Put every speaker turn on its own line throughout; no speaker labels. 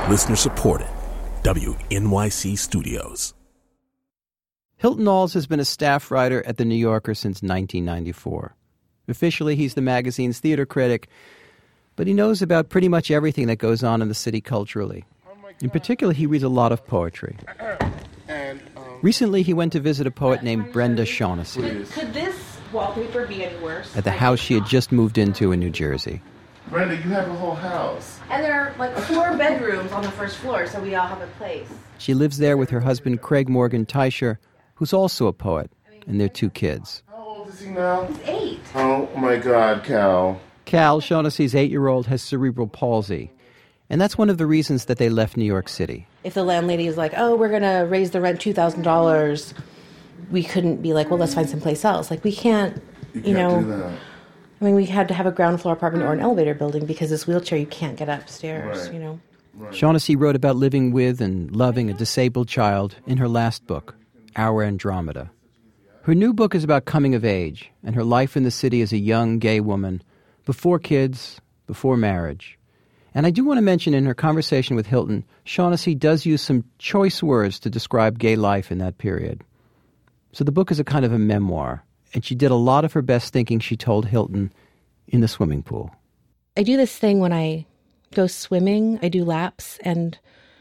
Listener supported. WNYC Studios.
Hilton Als has been a staff writer at The New Yorker since 1994. Officially, he's the magazine's theater critic, but he knows about pretty much everything that goes on in the city culturally. In particular, he reads a lot of poetry. Recently, he went to visit a poet named Brenda Shaughnessy.
Could this wallpaper be any worse?
At the house she had just moved into in New Jersey.
Brenda, you have a whole house.
And there are like 4 bedrooms on the first floor, so we all have a place.
She lives there with her husband, Craig Morgan Teicher, who's also a poet, and their 2 kids.
How old is he now?
He's 8.
Oh, my God, Cal.
Cal, Shaughnessy's 8-year-old, has cerebral palsy. And that's one of the reasons that they left New York City.
If the landlady is like, oh, we're going to raise the rent $2,000, we couldn't be like, well, let's find someplace else. Like, we can't, you know.
Do that.
I mean, we had to have a ground floor apartment or an elevator building because this wheelchair, you can't get upstairs,
Right.
you know.
Right.
Shaughnessy wrote about living with and loving a disabled child in her last book, Our Andromeda. Her new book is about coming of age and her life in the city as a young gay woman, before kids, before marriage. And I do want to mention in her conversation with Hilton, Shaughnessy does use some choice words to describe gay life in that period. So the book is a kind of a memoir, and she did a lot of her best thinking, she told Hilton, in the swimming pool.
I do this thing when I go swimming. I do laps, and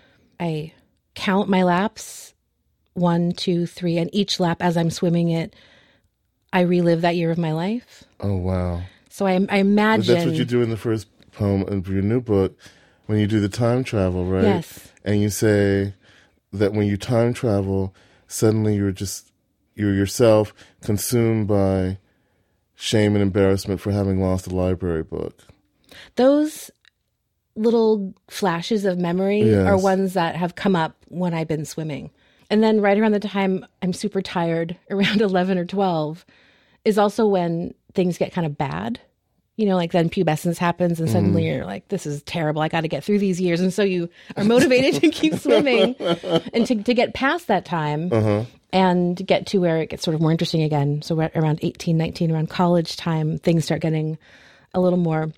I count my laps, 1, 2, 3, and each lap as I'm swimming it, I relive that year of my life.
Oh, wow.
So I imagine...
But that's what you do in the first poem of your new book, when you do the time travel, right?
Yes.
And you say that when you time travel, suddenly you're yourself consumed by shame and embarrassment for having lost a library book.
Those little flashes of memory
Yes.
are ones that have come up when I've been swimming. And then right around the time I'm super tired, around 11 or 12, is also when things get kind of bad. You know, like then pubescence happens and suddenly you're like, this is terrible. I got to get through these years. And so you are motivated to keep swimming and to get past that time and get to where it gets sort of more interesting again. So around 18, 19, around college time, things start getting a little more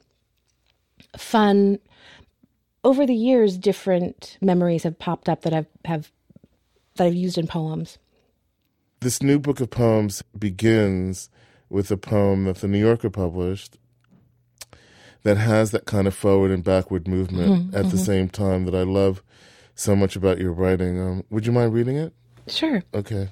fun. Over the years, different memories have popped up that I've used in poems.
This new book of poems begins with a poem that the New Yorker published that has that kind of forward and backward movement at the same time that I love so much about your writing. Would you mind reading it?
Sure.
Okay.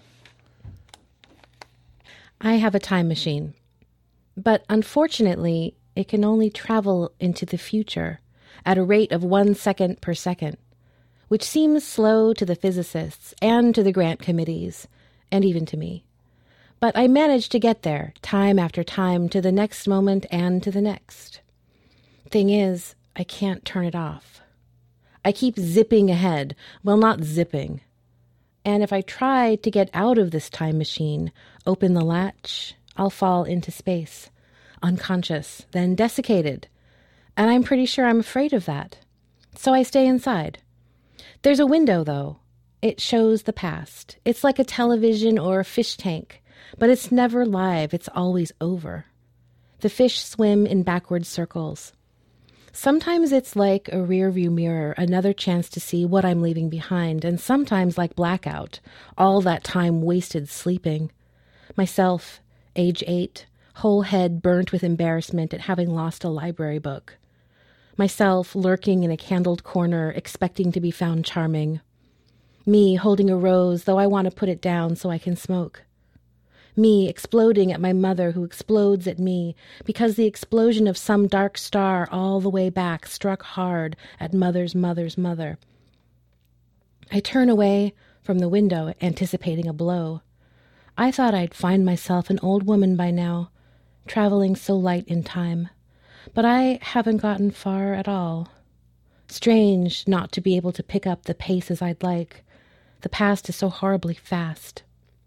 I have a time machine, but unfortunately, it can only travel into the future at a rate of 1 second per second, which seems slow to the physicists and to the grant committees, and even to me. But I manage to get there, time after time, to the next moment and to the next. Thing is, I can't turn it off. I keep zipping ahead, well, not zipping. And if I try to get out of this time machine, open the latch, I'll fall into space, unconscious, then desiccated. And I'm pretty sure I'm afraid of that. So I stay inside. There's a window, though. It shows the past. It's like a television or a fish tank, but it's never live. It's always over. The fish swim in backward circles. Sometimes it's like a rearview mirror, another chance to see what I'm leaving behind, and sometimes like blackout, all that time wasted sleeping. Myself, age 8, whole head burnt with embarrassment at having lost a library book. Myself lurking in a candled corner, expecting to be found charming. Me holding a rose, though I want to put it down so I can smoke. Me exploding at my mother who explodes at me because the explosion of some dark star all the way back struck hard at mother's mother's mother. I turn away from the window, anticipating a blow. I thought I'd find myself an old woman by now, traveling so light in time. But I haven't gotten far at all. Strange not to be able to pick up the pace as I'd like. The past is so horribly fast.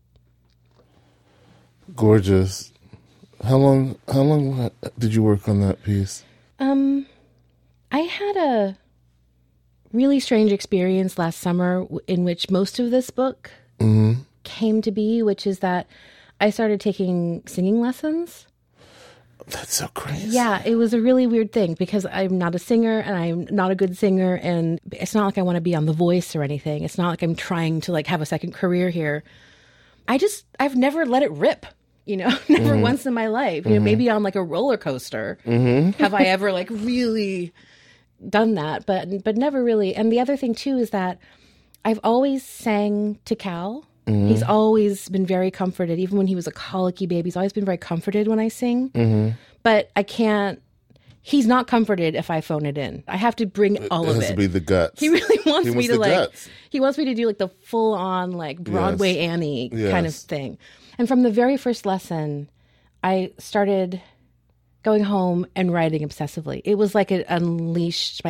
Gorgeous. How long did you work on that piece?
I had a really strange experience last summer in which most of this book came to be, which is that I started taking singing lessons.
That's so crazy.
Yeah, it was a really weird thing because I'm not a singer and I'm not a good singer, and it's not like I want to be on The Voice or anything. It's not like I'm trying to like have a second career here. I've never let it rip, never once in my life. Maybe on like a roller coaster have I ever like really done that, but never really. And the other thing too is that I've always sang to Cal. He's always been very comforted, even when he was a colicky baby. He's always been very comforted when I sing. But I can't. He's not comforted if I phone it in. I have to bring all of it.
It has to be the guts.
He really wants me to
guts.
He wants me to do like the full on like Broadway Annie kind of thing. And from the very first lesson, I started going home and writing obsessively. It was like it unleashed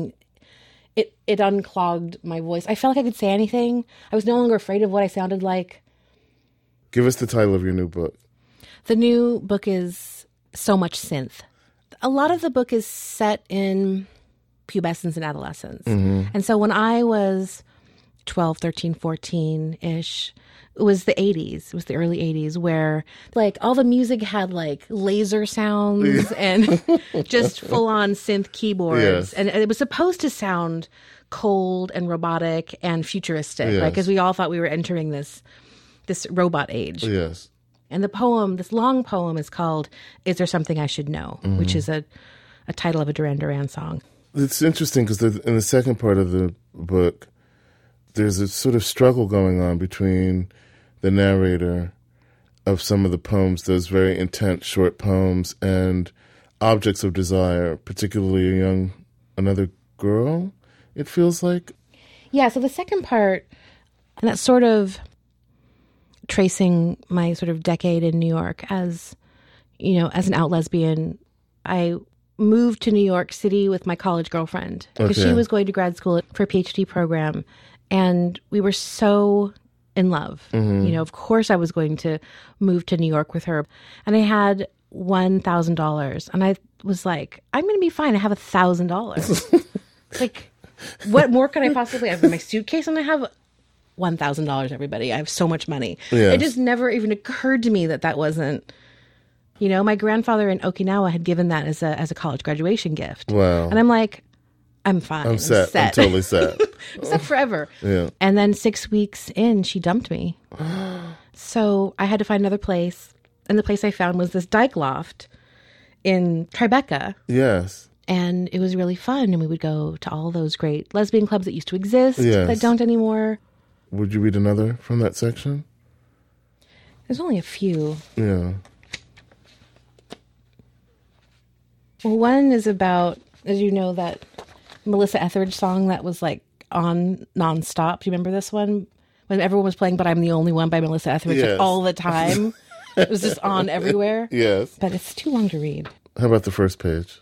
it unclogged my voice. I felt like I could say anything. I was no longer afraid of what I sounded like.
Give us the title of your new book.
The new book is So Much Synth. A lot of the book is set in pubescence and adolescence. And so when I was 12, 13, 14-ish, it was the 80s. It was the early 80s where like all the music had like laser sounds and just full on synth keyboards.
Yes.
And it was supposed to sound cold and robotic and futuristic, right? Because we all thought we were entering this robot age.
Yes.
And the poem, this long poem, is called Is There Something I Should Know, which is a title of a Duran Duran song.
It's interesting because in the second part of the book, there's a sort of struggle going on between the narrator of some of the poems, those very intense short poems, and objects of desire, particularly another girl, it feels like.
Yeah, so the second part, and that's sort of tracing my sort of decade in New York as an out lesbian. I moved to New York City with my college girlfriend because she was going to grad school for a PhD program, and we were so in love. Of course I was going to move to New York with her, and I had $1,000, and I was like, I'm going to be fine. I have $1,000. Like, what more could I possibly have in my suitcase? And I have $1,000, everybody. I have so much money.
Yes.
It just never even occurred to me that wasn't, my grandfather in Okinawa had given that as a college graduation gift.
Wow.
And I'm like, I'm fine.
I'm set. I'm totally set.
I'm set forever.
Yeah.
And then 6 weeks in, she dumped me. So I had to find another place. And the place I found was this dyke loft in Tribeca.
Yes.
And it was really fun. And we would go to all those great lesbian clubs that used to exist
Yes.
that don't anymore.
Would you read another from that section?
There's only a few.
Yeah.
Well, one is about, as you know, that Melissa Etheridge song that was like on nonstop. Do you remember this one? When everyone was playing But I'm the Only One by Melissa Etheridge like, all the time. It was just on everywhere.
Yes.
But it's too long to read.
How about the first page?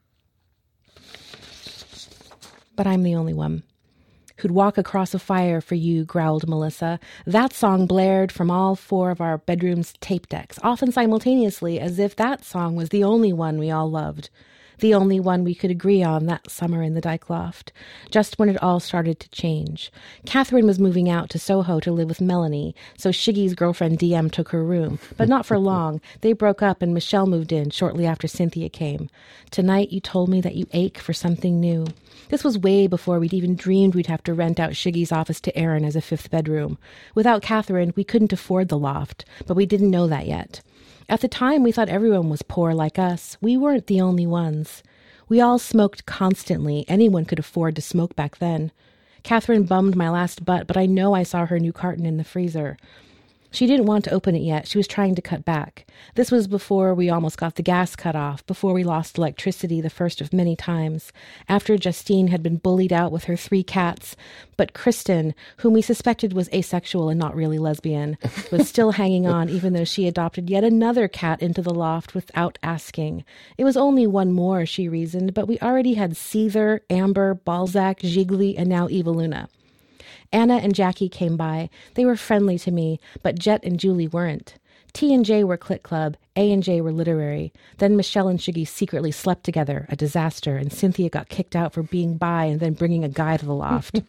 But I'm the only one who'd walk across a fire for you, growled Melissa. That song blared from all four of our bedroom's tape decks, often simultaneously, as if that song was the only one we all loved. The only one we could agree on that summer in the dyke loft, just when it all started to change. Catherine was moving out to Soho to live with Melanie, so Shiggy's girlfriend DM took her room. But not for long. They broke up and Michelle moved in shortly after Cynthia came. Tonight you told me that you ache for something new. This was way before we'd even dreamed we'd have to rent out Shiggy's office to Aaron as a fifth bedroom. Without Catherine, we couldn't afford the loft, but we didn't know that yet. At the time, we thought everyone was poor like us. We weren't the only ones. We all smoked constantly. Anyone could afford to smoke back then. Catherine bummed my last butt, but I know I saw her new carton in the freezer. She didn't want to open it yet. She was trying to cut back. This was before we almost got the gas cut off, before we lost electricity the first of many times, after Justine had been bullied out with her 3 cats. But Kristen, whom we suspected was asexual and not really lesbian, was still hanging on even though she adopted yet another cat into the loft without asking. It was only one more, she reasoned, but we already had Seether, Amber, Balzac, Gigli, and now Eveluna. Anna and Jackie came by. They were friendly to me, but Jet and Julie weren't. T and J were Clit Club, A and J were literary. Then Michelle and Shiggy secretly slept together, a disaster, and Cynthia got kicked out for being bi and then bringing a guy to the loft.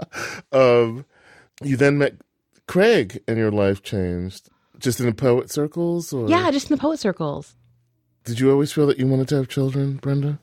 You then met Craig and your life changed. Just in the poet circles? Or?
Yeah, just in the poet circles.
Did you always feel that you wanted to have children, Brenda?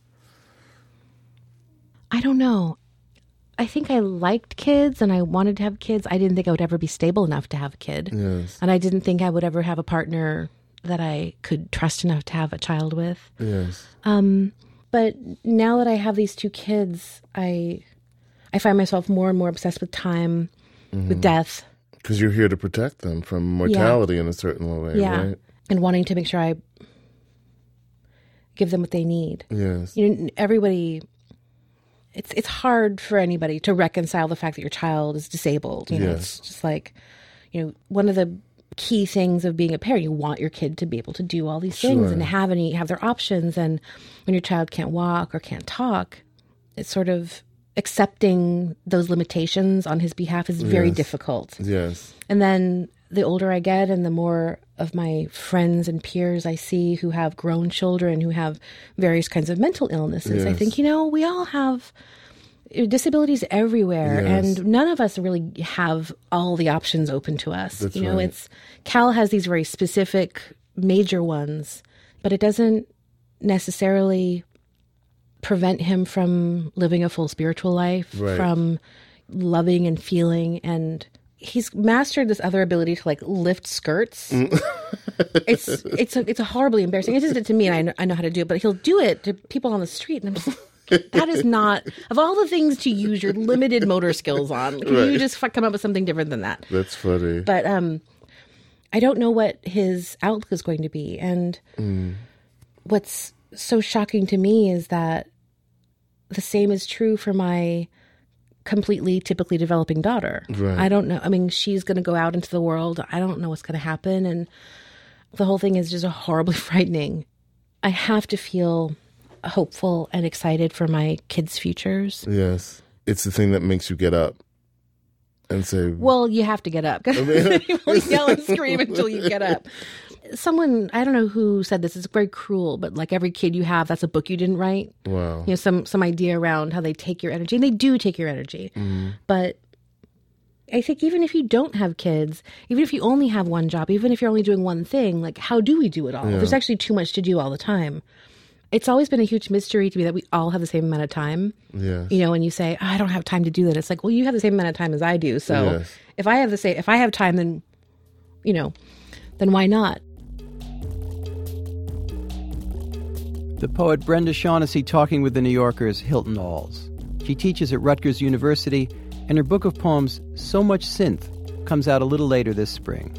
I don't know. I think I liked kids and I wanted to have kids. I didn't think I would ever be stable enough to have a kid.
Yes.
And I didn't think I would ever have a partner that I could trust enough to have a child with.
Yes.
But now that I have these 2 kids, I find myself more and more obsessed with time, with death.
Because you're here to protect them from mortality in a certain way, right?
And wanting to make sure I give them what they need.
Yes.
You know, everybody... It's hard for anybody to reconcile the fact that your child is disabled. You know, it's just like, you know, one of the key things of being a parent, you want your kid to be able to do all these things and have their options. And when your child can't walk or can't talk, it's sort of accepting those limitations on his behalf is very difficult.
Yes.
And then the older I get and the more of my friends and peers I see who have grown children, who have various kinds of mental illnesses, I think, you know, we all have disabilities everywhere and none of us really have all the options open to us.
That's
you know,
right.
Cal has these very specific major ones, but it doesn't necessarily prevent him from living a full spiritual life, from loving and feeling, and he's mastered this other ability to like lift skirts. It's a horribly embarrassing. He does it to me, and I know how to do it, but he'll do it to people on the street, and I'm just like, that is not, of all the things to use your limited motor skills on, can you just come up with something different than that?
That's funny.
But I don't know what his outlook is going to be, and what's so shocking to me is that the same is true for my completely typically developing daughter.
Right.
I don't know. I mean, she's going to go out into the world. I don't know what's going to happen. And the whole thing is just horribly frightening. I have to feel hopeful and excited for my kids' futures.
Yes. It's the thing that makes you get up and say...
Well, you have to get up. You will yell and scream until you get up. Someone, I don't know who said this, it's very cruel, but like every kid you have, that's a book you didn't write.
Wow.
You know, some idea around how they take your energy, and they do take your energy. But I think even if you don't have kids, even if you only have one job, even if you're only doing one thing, like how do we do it all? There's actually too much to do all the time. It's always been a huge mystery to me that we all have the same amount of time.
Yes.
You know, when you say, oh, I don't have time to do that, it's like, well, you have the same amount of time as I do. So if I have time, then, you know, then why not?
The poet Brenda Shaughnessy talking with the New Yorker's Hilton Alls. She teaches at Rutgers University, and her book of poems, So Much Synth, comes out a little later this spring.